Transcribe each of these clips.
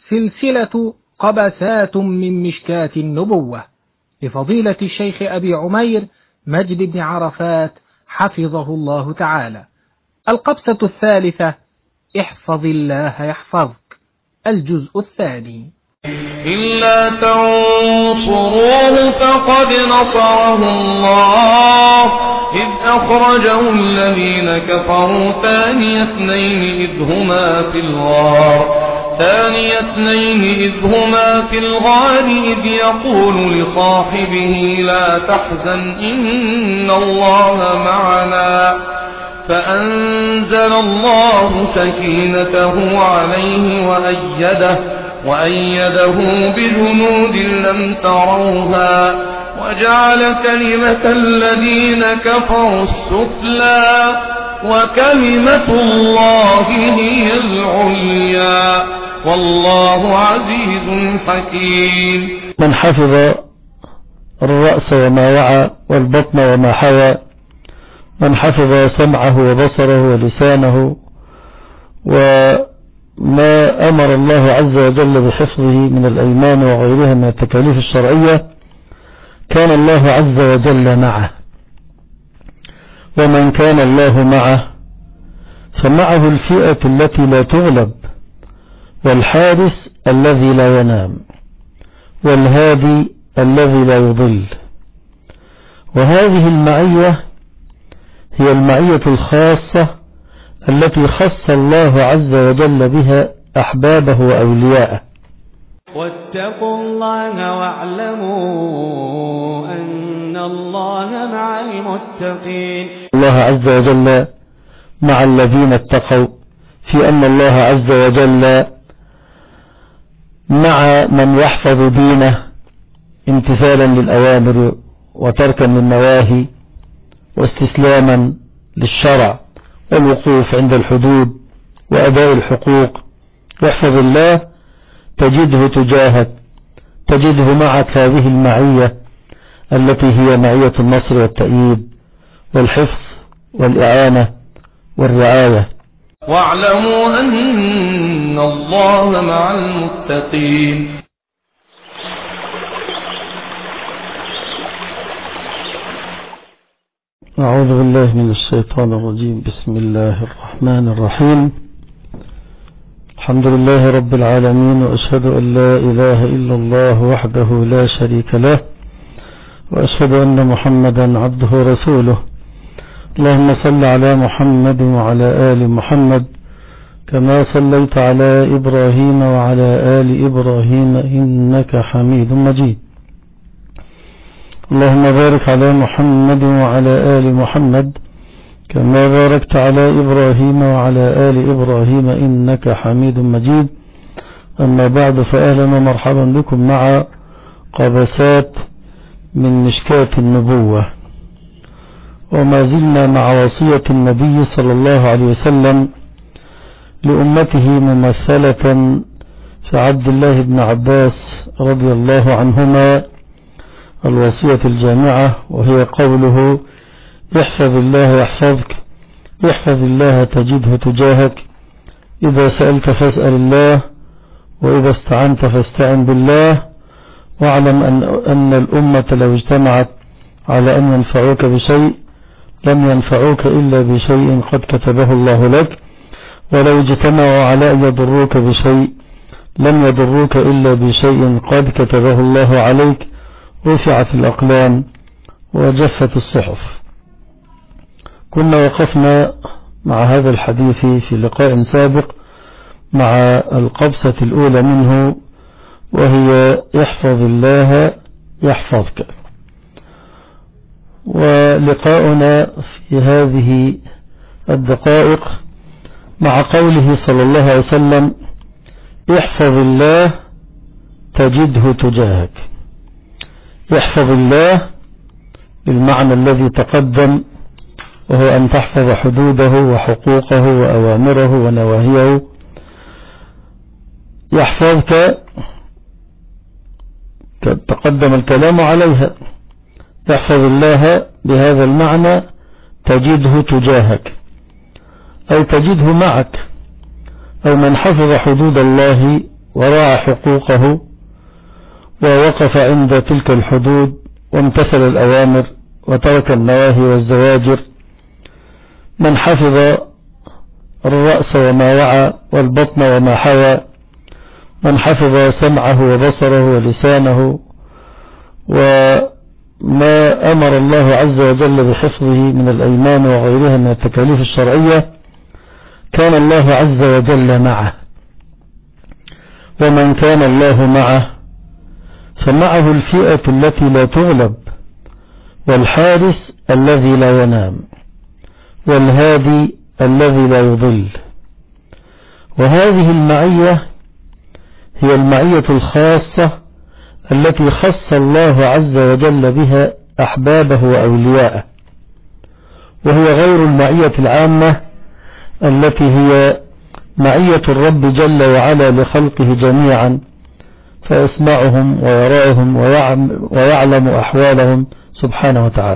سلسلة قبسات من مشكاة النبوة لفضيلة الشيخ أبي عمير مجد بن عرفات حفظه الله تعالى. القبسة الثالثة: احفظ الله يحفظك، الجزء الثاني. إلا تنصروه فقد نصره الله إذ أخرجه الذين كفروا ثاني اثنين إذ هما في الغار إذ يقول لصاحبه لا تحزن إن الله معنا فأنزل الله سكينته عليه وأيده بجنود لم تروها وجعل كلمة الذين كفروا السفلى وكلمة الله هي العليا والله عزيز حكيم. من حفظ الرأس وما وعى والبطن وما حوى، من حفظ سمعه وبصره ولسانه وما أمر الله عز وجل بحفظه من الأيمان وغيرها من التكاليف الشرعية، كان الله عز وجل معه. ومن كان الله معه فمعه الفئة التي لا تغلب، والحارس الذي لا ينام، والهادي الذي لا يضل. وهذه المعية هي المعية الخاصة التي خص الله عز وجل بها أحبابه وأولياءه. واتقوا الله واعلموا أن الله مع المتقين. الله عز وجل مع الذين اتقوا، في أن الله عز وجل مع من يحفظ دينه امتثالا للأوامر وتركا للنواهي واستسلاما للشرع والوقوف عند الحدود وأداء الحقوق. واحفظ الله تجده تجاهك، تجده معك هذه المعية التي هي معية النصر والتأييد والحفظ والإعانة والرعاية. واعلموا أن الله مع المتقين. أعوذ بالله من الشيطان الرجيم. بسم الله الرحمن الرحيم. الحمد لله رب العالمين، وأشهد أن لا إله إلا الله وحده لا شريك له، وأشهد أن محمدا عبده ورسوله. اللهم صل على محمد وعلى آل محمد كما صليت على إبراهيم وعلى آل إبراهيم إنك حميد مجيد. اللهم بارك على محمد وعلى آل محمد كما باركت على إبراهيم وعلى آل إبراهيم إنك حميد مجيد. أما بعد، فأهلا ومرحبا بكم مع قبسات من مشكاة النبوة، وما زلنا مع وصية النبي صلى الله عليه وسلم لأمته ممثلة في عبد الله بن عباس رضي الله عنهما، الوصية الجامعة، وهي قوله: احفظ الله يحفظك، احفظ الله تجده تجاهك، إذا سألت فاسأل الله، وإذا استعنت فاستعن بالله، واعلم أن الأمة لو اجتمعت على أن ينفعوك بشيء لم ينفعوك إلا بشيء قد كتبه الله لك، ولو اجتمعوا على أن يضروك بشيء لم يضروك إلا بشيء قد كتبه الله عليك. رفعت الأقلام وجفت الصحف. كنا وقفنا مع هذا الحديث في لقاء سابق مع القبسة الأولى منه، وهي احفظ الله يحفظك. ولقاؤنا في هذه الدقائق مع قوله صلى الله عليه وسلم: احفظ الله تجده تجاهك. احفظ الله بالمعنى الذي تقدم، وهو أن تحفظ حدوده وحقوقه وأوامره ونواهيه. يحفظك تقدم الكلام عليها. تحفظ الله بهذا المعنى تجده تجاهك، أي تجده معك. أو من حفظ حدود الله وراعى حقوقه ووقف عند تلك الحدود وامتثل الأوامر وترك النواهي والزواجر، من حفظ الرأس وما وعى والبطن وما حوى، من حفظ سمعه وبصره ولسانه وما أمر الله عز وجل بحفظه من الأيمان وغيرها من التكاليف الشرعية، كان الله عز وجل معه. ومن كان الله معه فمعه الفئة التي لا تغلب، والحارس الذي لا ينام، والهادي الذي لا يضل. وهذه المعية هي المعية الخاصة التي خص الله عز وجل بها أحبابه وأولياءه، وهي غير المعية العامة التي هي معية الرب جل وعلا لخلقه جميعا، فيسمعهم ويراهم ويعلم أحوالهم سبحانه وتعالى.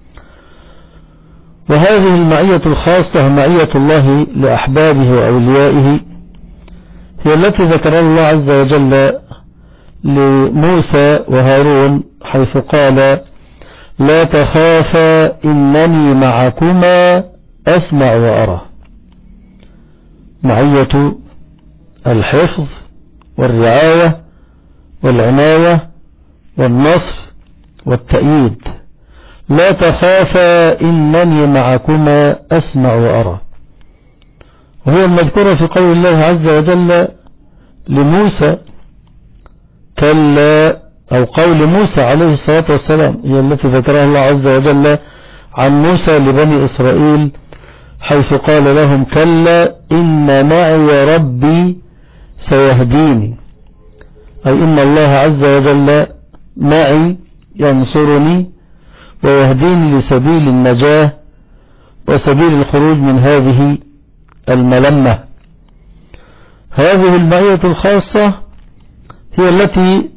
وهذه المعية الخاصة معية الله لأحبابه وأوليائه هي التي ذكر الله عز وجل لموسى وهارون حيث قال: لا تخافا إنني معكما أسمع وأرى. معية الحفظ والرعاية والعناية والنصر والتأييد. لا تخافا إنني معكما أسمع وأرى، وهو المذكور في قول الله عز وجل لموسى كلا، أو قول موسى عليه الصلاة والسلام، هي التي ذكرها الله عز وجل عن موسى لبني إسرائيل حيث قال لهم: كلا إن معي ربي سيهديني، أي إن الله عز وجل معي ينصرني ويهديني لسبيل النجاة وسبيل الخروج من هذه الملمة. هذه المعية الخاصة هي التي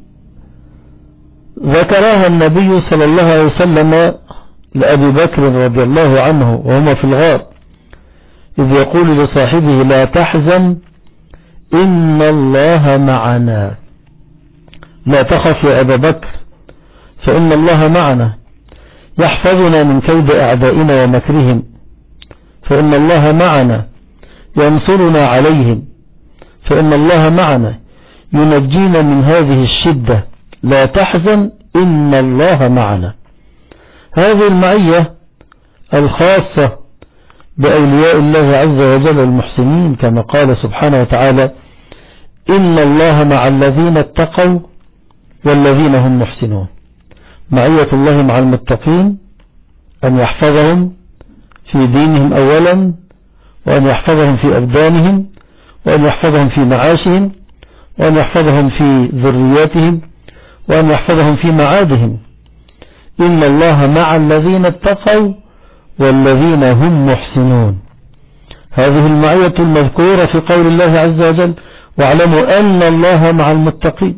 ذكرها النبي صلى الله عليه وسلم لأبي بكر رضي الله عنه وهما في الغار، إذ يقول لصاحبه: لا تحزن إن الله معنا. لا تخف يا أبا بكر فإن الله معنا، يحفظنا من كيد أعدائنا ومكرهم، فإن الله معنا، ينصرنا عليهم، فإن الله معنا، ينجينا من هذه الشدة. لا تحزن إن الله معنا. هذه المعية الخاصة بأولياء الله عز وجل المحسنين، كما قال سبحانه وتعالى: إن الله مع الذين اتقوا والذين هم محسنون. معية الله مع المتقين أن يحفظهم في دينهم أولا، وأن يحفظهم في أبدانهم، وأن يحفظهم في معاشهم، وأن يحفظهم في ذرياتهم، وأن يحفظهم في معادهم. إن الله مع الذين اتقوا والذين هم محسنون. هذه المعية المذكورة في قول الله عز وجل: واعلموا أن الله مع المتقين،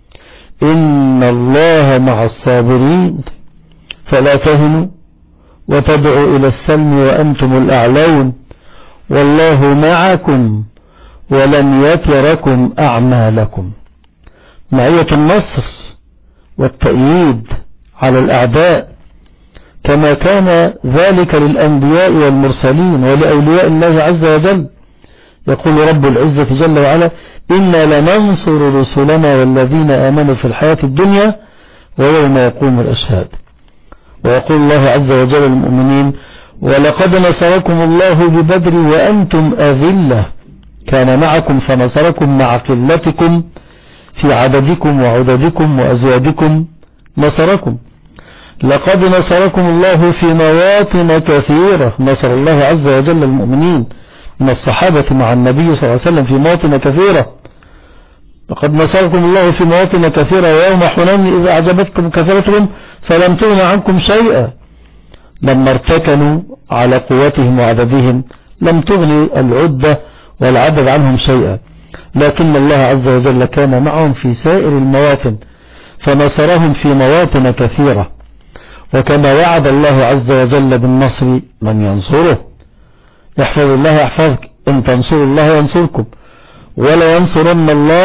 إن الله مع الصابرين، فلا تهنوا وتدعوا إلى السلم وأنتم الأعلون، والله معكم ولن يتركم أعمالكم. معية النصر والتأييد على الأعداء، كما كان ذلك للأنبياء والمرسلين ولأولياء الله عز وجل. يقول رب العزة جل وعلا: إنا لننصر رسلنا والذين آمنوا في الحياة الدنيا ويوم يقوم الأشهاد. ويقول الله عز وجل للمؤمنين: ولقد نصركم الله ببدر وأنتم أذلة، كان معكم فنصركم مع قلتكم في عددكم وعددكم وأزواجكم نصركم. لقد نصركم الله في مواطن كثيرة. نصر الله عز وجل المؤمنين من الصحابة مع النبي صلى الله عليه وسلم في مواطن كثيرة. لقد نصركم الله في مواطن كثيرة، ويوم حنين إذا أعجبتكم كثرتكم فلم تغن عنكم شيئا. لما ارتكنوا على قوتهم وعددهم لم تغني العدة والعدد عنهم شيئا، لكن الله عز وجل كان معهم في سائر المواطن فنصرهم في مواطن كثيرة. وكما وعد الله عز وجل بالنصر من ينصره. يحفظ الله يحفظك، إن تنصروا الله ينصركم ولا ينصرن الله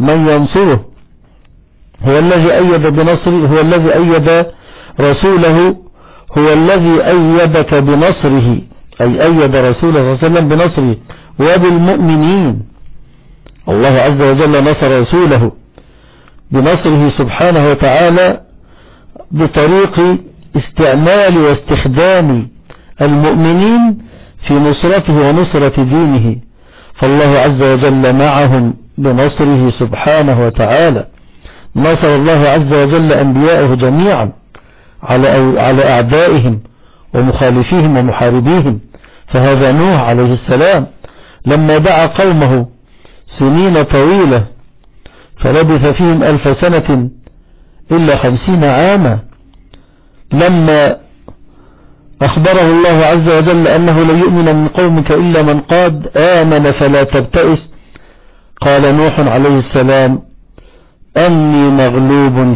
من ينصره، هو الذي أيد بنصره، هو الذي أيد رسوله، هو الذي أيدك بنصره، أي أيد رسوله صلى الله عليه وسلم بنصره وبالمؤمنين. الله عز وجل نصر رسوله بنصره سبحانه وتعالى بطريق استعمال واستخدام المؤمنين في نصرته ونصرة دينه، فالله عز وجل معهم بنصره سبحانه وتعالى. نصر الله عز وجل أنبياءه جميعا على أعدائهم ومخالفيهم ومحاربيهم. فهذا نوح عليه السلام لما دعا قومه سنين طويلة فلبث فيهم 1000 سنة إلا 50 عاما، لما أخبره الله عز وجل أنه لا يؤمن من قومك إلا من قد آمن فلا تبتئس، قال نوح عليه السلام أني مغلوب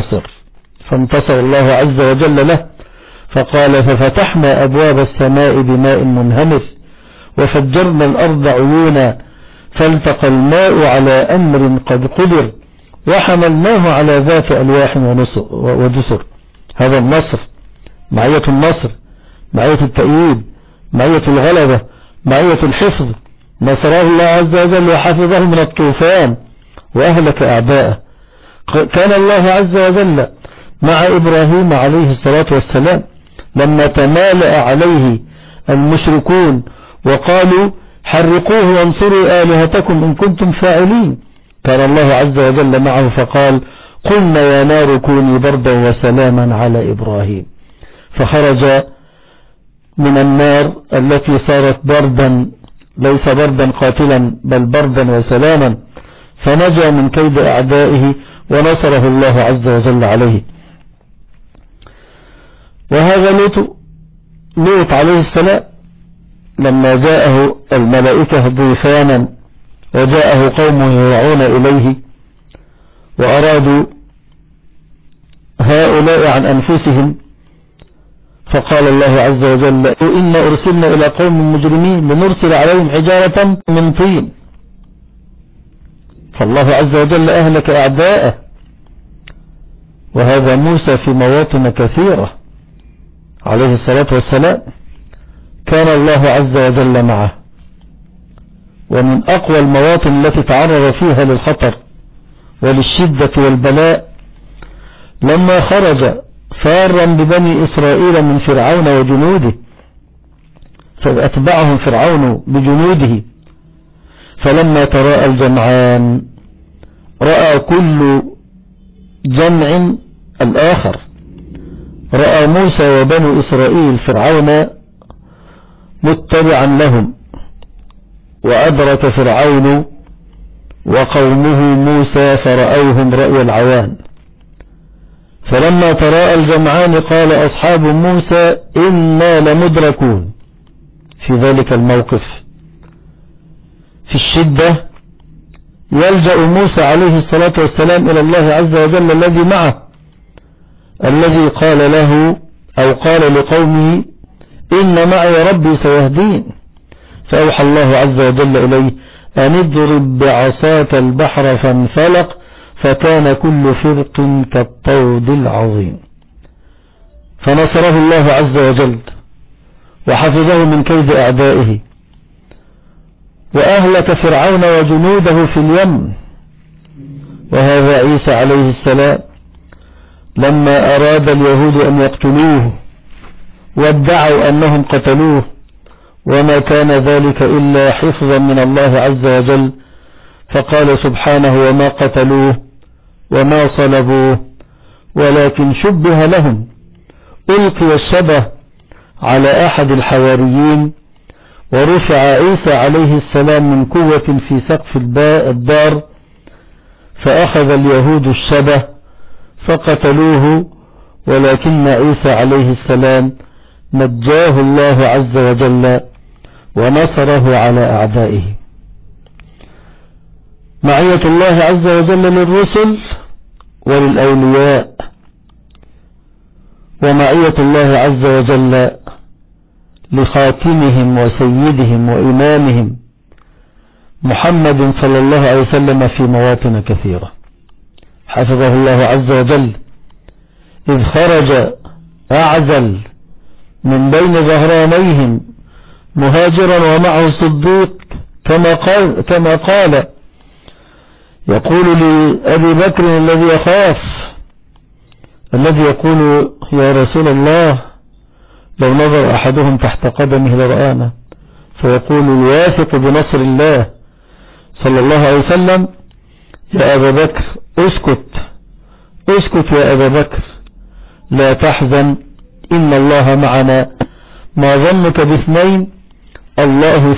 فانتصر الله عز وجل له، فقال ففتحنا أبواب السماء بماء منهمر وفجرنا الأرض عيونا فالتقى الماء على أمر قد قدر وحملناه على ذات ألواح ودسر. هذا النصر، معية النصر، معية التأييد، معية الغلبة، معية الحفظ. نصره الله عز وجل وحفظه من الطوفان وأهلك أعداءه. كان الله عز وجل مع إبراهيم عليه الصلاة والسلام لما تمالأ عليه المشركون وقالوا حرقوه وانصروا آلهتكم إن كنتم فاعلين، كان الله عز وجل معه فقال قلنا يا نار كوني بردا وسلاما على إبراهيم، فخرج من النار التي صارت بردا، ليس بردا قاتلا بل بردا وسلاما، فنجا من كيد أعدائه ونصره الله عز وجل عليه. وهذا لوط عليه السلام لما جاءه الملائكة ضيفانا وجاءه قومه يرعون إليه وأرادوا هؤلاء عن أنفسهم، فقال الله عز وجل إنا أرسلنا إلى قوم مجرمين لنرسل عليهم حجارة من طين، فالله عز وجل أهلك أعداءه. وهذا موسى في مواطن كثيرة عليه الصلاة والسلام كان الله عز وجل معه. ومن أقوى المواطن التي تعرض فيها للخطر وللشدة والبلاء لما خرج فارا ببني إسرائيل من فرعون وجنوده، فأتبعهم فرعون بجنوده، فلما تراءى الجمعان رأى كل جمع الآخر، رأى موسى وبنو إسرائيل فرعون متبعا لهم، وأدرك فرعون وقومه موسى فرأوهم رأي العوان، فلما تراءى الجمعان قال أصحاب موسى إنا لمدركون. في ذلك الموقف في الشدة يلجأ موسى عليه الصلاة والسلام إلى الله عز وجل الذي معه، الذي قال له أو قال لقومه إن معي ربي سيهدين، فأوحى الله عز وجل إليه أن اضرب بعصاك البحر فانفلق فكان كل فرق كالطود العظيم. فنصره الله عز وجل وحفظه من كيد أعدائه، وأهلك فرعون وجنوده في اليم. وهذا عيسى عليه السلام لما أراد اليهود أن يقتلوه وادعوا أنهم قتلوه، وما كان ذلك إلا حفظا من الله عز وجل، فقال سبحانه وما قتلوه وما صلبوه ولكن شبه لهم. ألقي الشبه على أحد الحواريين ورفع عيسى عليه السلام من قوة في سقف الدار، فأخذ اليهود الشبه فقتلوه، ولكن عيسى عليه السلام نجاه الله عز وجل ونصره على أعدائه. معية الله عز وجل للرسل وللأولياء، ومعية الله عز وجل لخاتمهم وسيدهم وإمامهم محمد صلى الله عليه وسلم في مواطن كثيرة حفظه الله عز وجل، إذ خرج أعزل من بين ظهرانيهم مهاجرا ومعه صديق كما قال يقول لأبي بكر الذي يخاف، الذي يقول يا رسول الله لو نظر أحدهم تحت قدمه لرآنا، فيقول الواثق بنصر الله صلى الله عليه وسلم يا أبا بكر اسكت يا أبا بكر لا تحزن إن الله معنا، ما ظنك باثنين الله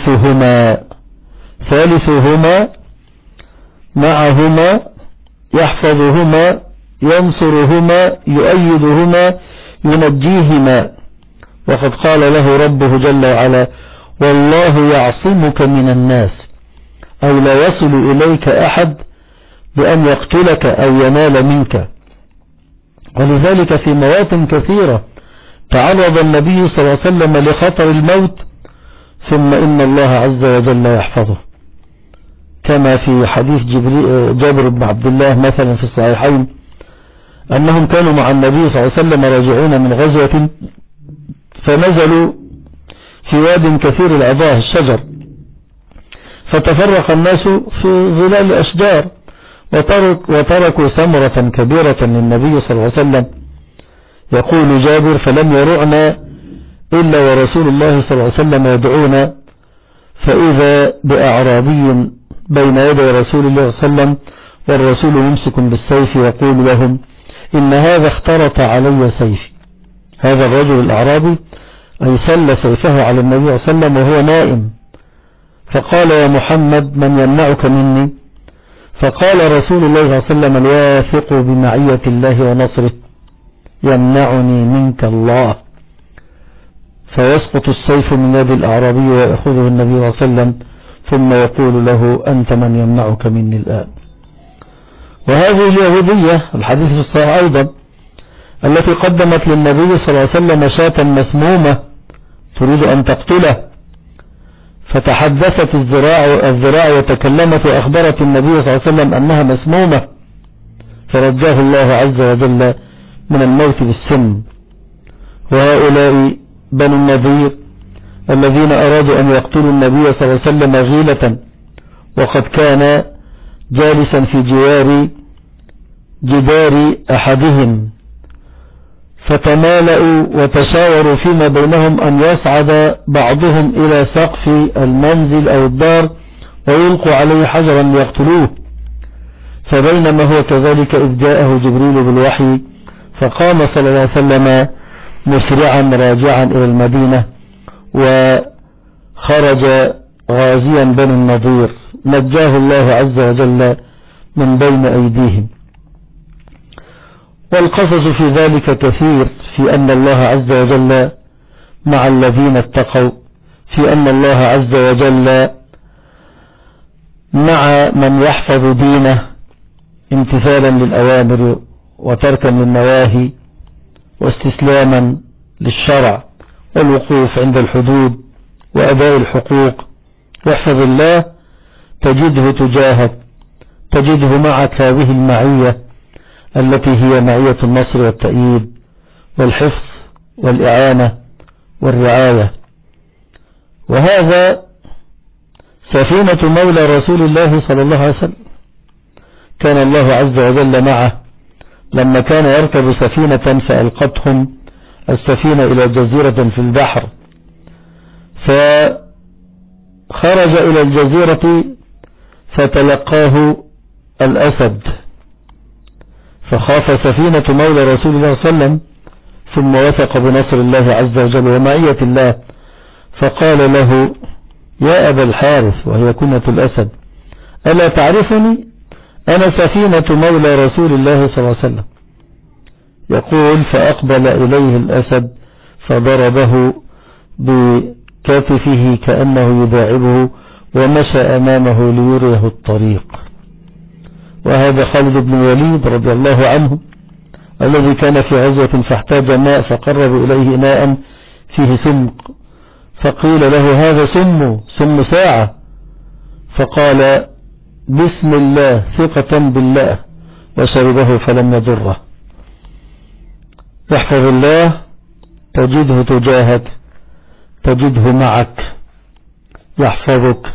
ثالثهما معهما يحفظهما ينصرهما يؤيدهما ينجيهما. وقد قال له ربه جل وعلا والله يعصمك من الناس، أو لا يصل إليك أحد بأن يقتلك أو ينال منك. ولذلك في مواطن كثيرة تعرض النبي صلى الله عليه وسلم لخطر الموت ثم إن الله عز وجل يحفظه، كما في حديث جابر بن عبد الله مثلا في الصحيحين أنهم كانوا مع النبي صلى الله عليه وسلم راجعون من غزوة فنزلوا في واد كثير العضاه الشجر، فتفرق الناس في ظلال الأشجار وتركوا ثمرة كبيرة للنبي صلى الله عليه وسلم. يقول جابر فلم يرعنا إلا ورسول الله صلى الله عليه وسلم يدعونا، فإذا بأعرابي بين يدي رسول الله صلى الله عليه وسلم والرسول ممسك بالسيف يقول لهم إن هذا اخترط علي سيفي. هذا الرجل الأعرابي أي سل سيفه على النبي صلى الله عليه وسلم وهو نائم، فقال يا محمد من يمنعك مني؟ فقال رسول الله صلى الله عليه وسلم الواثق بمعية الله ونصره يمنعني منك الله، فيسقط السيف من يد الأعرابي ويأخذه النبي صلى الله عليه وسلم ثم يقول له أنت من يمنعك مني الآن. وهذه اليهودية الحديث في الصحيح أيضا التي قدمت للنبي صلى الله عليه وسلم شاة مسمومة تريد أن تقتله، فتحدثت الذراع وتكلمت وأخبرت النبي صلى الله عليه وسلم أنها مسمومة، فرجاه الله عز وجل من الموت بالسم. وهؤلاء بنو النذير الذين أرادوا أن يقتلوا النبي صلى الله عليه وسلم غيلة، وقد كان جالسا في جدار أحدهم، فتمالأوا وتشاوروا فيما بينهم أن يصعد بعضهم إلى سقف المنزل أو الدار ويلقوا عليه حجرا ليقتلوه. فبينما هو كذلك إذ جاءه جبريل بالوحي فقام صلى الله عليه وسلم مسرعا راجعا إلى المدينة، وخرج غازيا بني النضير نجاه الله عز وجل من بين أيديهم. والقصص في ذلك كثير، في أن الله عز وجل مع الذين اتقوا، في أن الله عز وجل مع من يحفظ دينه امتثالا للأوامر وتركا للنواهي واستسلاما للشرع والوقوف عند الحدود وأداء الحقوق. واحفظ الله تجده تجاهك، تجده معك هذه المعية التي هي معية النصر والتأييد والحفظ والإعانة والرعاية. وهذا سفينة مولى رسول الله صلى الله عليه وسلم، كان الله عز وجل معه لما كان يركب سفينة فألقتهم السفينة إلى جزيرة في البحر، فخرج إلى الجزيرة فتلقاه الأسد، فخاف سفينة مولى رسول الله صلى الله عليه وسلم، ثم وثق بنصر الله عز وجل ومعية الله، فقال له يا أبا الحارث، وهي كنة الأسد، ألا تعرفني؟ أنا سفينة مولى رسول الله صلى الله عليه وسلم. يقول فأقبل إليه الأسد فضربه بكتفه كأنه يداعبه ومشى أمامه ليريه الطريق. وهذا خالد بن الوليد رضي الله عنه الذي كان في غزوة فاحتاج ماء فقرب إليه إناء فيه سم، فقيل له هذا سم ساعة، فقال بسم الله ثقة بالله وشربه فلم يضره. يحفظ الله تجده تجاهك، تجده معك، يحفظك،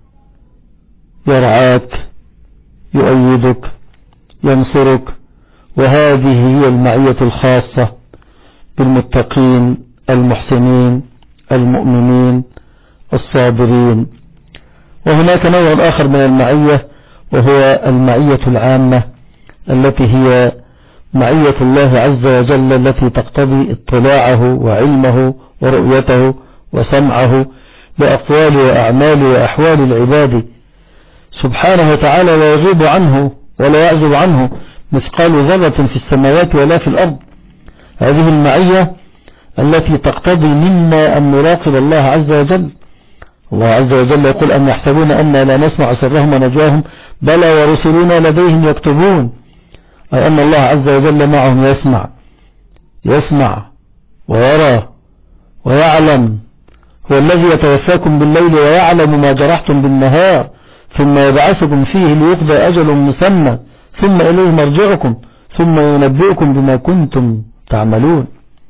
يرعاك، يؤيدك، ينصرك. وهذه هي المعية الخاصة بالمتقين المحسنين المؤمنين الصابرين. وهناك نوع آخر من المعية وهو المعية العامة التي هي معية الله عز وجل التي تقتضي اطلاعه وعلمه ورؤيته وسمعه بأقوال وأعمال وأحوال العباد سبحانه وتعالى، ويغيب عنه ولا يعزب عنه مثقال ذرة في السماوات ولا في الأرض. هذه المعية التي تقتضي منا أن نراقب الله عز وجل. الله عز وجل يقول أم يحسبون أننا لا نسمع سرهم ونجواهم بلى ورسلنا لديهم يكتبون، أي أن الله عز وجل معهم يسمع ويرى ويعلم. هو الذي يتوفاكم بالليل ويعلم ما جرحتم بالنهار ثم يبعثكم فيه ليقضى أجل مسمى ثم إليه مرجعكم ثم ينبئكم بما كنتم تعملون.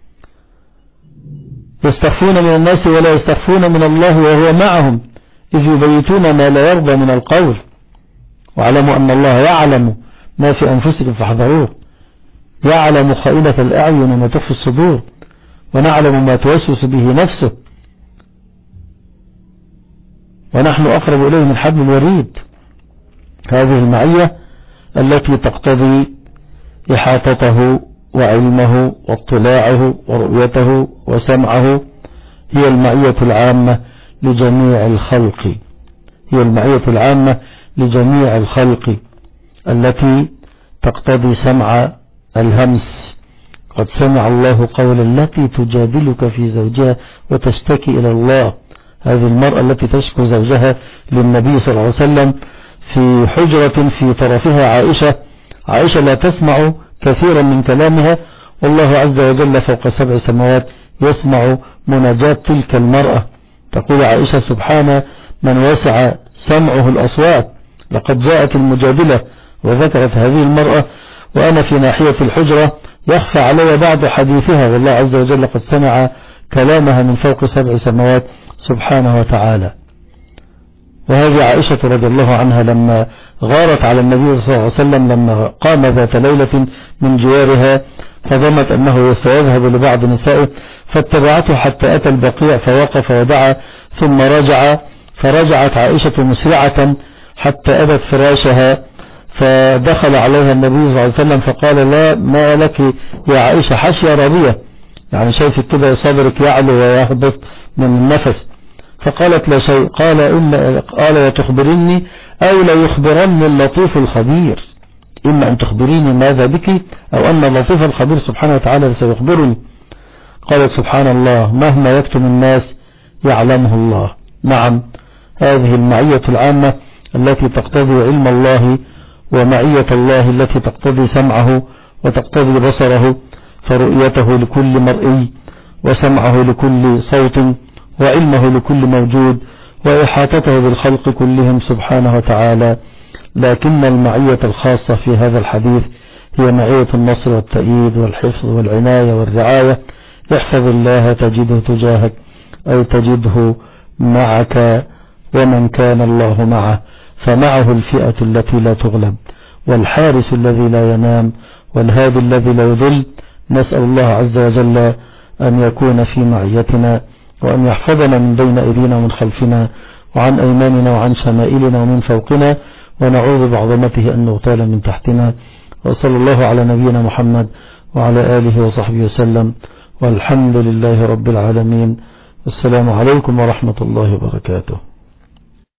يستخفون من الناس ولا يستخفون من الله وهو معهم إذ يبيتون ما لا يرضى من القول واعلموا أن الله يعلم ما في أنفسكم فاحذروه، يعلم خائنة الأعين وما تخفي الصدور ونعلم ما توسوس به نفسه ونحن أقرب إليه من حبل الوريد. هذه المعية التي تقتضي إحاطته وعلمه واطلاعه ورؤيته وسمعه هي المعية العامة لجميع الخلق، هي المعية العامة لجميع الخلق التي تقتضي سمع الهمس. قد سمع الله قول التي تجادلك في زوجها وتشتكي إلى الله. هذه المرأة التي تشكو زوجها للنبي صلى الله عليه وسلم في حجرة في طرفها عائشة لا تسمع كثيرا من كلامها، والله عز وجل فوق 7 سماوات يسمع مناجاة تلك المرأة. تقول عائشة سبحان من وسع سمعه الأصوات، لقد جاءت المجادلة وذكرت هذه المرأة وأنا في ناحية الحجرة يخفى علي بعض حديثها، والله عز وجل قد سمع كلامها من فوق 7 سماوات سبحانه وتعالى. وهذه عائشة رضي الله عنها لما غارت على النبي صلى الله عليه وسلم لما قام ذات ليلة من جوارها فظنت أنه سيذهب لبعض نسائه فاتبعته حتى أتى البقيع فوقف ودعا ثم رجع، فرجعت عائشة مسرعة حتى أتت فراشها فدخل عليها النبي صلى الله عليه وسلم فقال لا ما لك يا عائشة حشية ربية، يعني شايفك كده صدرك يعلو ويهبط من النفس. فقالت لا شيء. قال وتخبرني أو لا يخبرني اللطيف الخبير، إما أن تخبريني ماذا بك أو أن اللطيف الخبير سبحانه وتعالى سيخبرني. قالت سبحان الله مهما يكتم الناس يعلمه الله. نعم، هذه المعية العامة التي تقتضي علم الله ومعية الله التي تقتضي سمعه وتقتضي بصره، فرؤيته لكل مرئي وسمعه لكل صوت وعلمه لكل موجود وإحاطته بالخلق كلهم سبحانه وتعالى. لكن المعية الخاصة في هذا الحديث هي معية النصر والتأييد والحفظ والعناية والرعاية. احفظ الله تجده تجاهك، أي تجده معك، ومن كان الله معه فمعه الفئة التي لا تغلب والحارس الذي لا ينام والهادي الذي لا يضل. نسأل الله عز وجل أن يكون في معيتنا وأن يحفظنا من بين أيدينا ومن خلفنا وعن أيماننا وعن شمائلنا ومن فوقنا، ونعوذ بعظمته أن نغتال من تحتنا. وصلى الله على نبينا محمد وعلى آله وصحبه وسلم، والحمد لله رب العالمين. والسلام عليكم ورحمة الله وبركاته.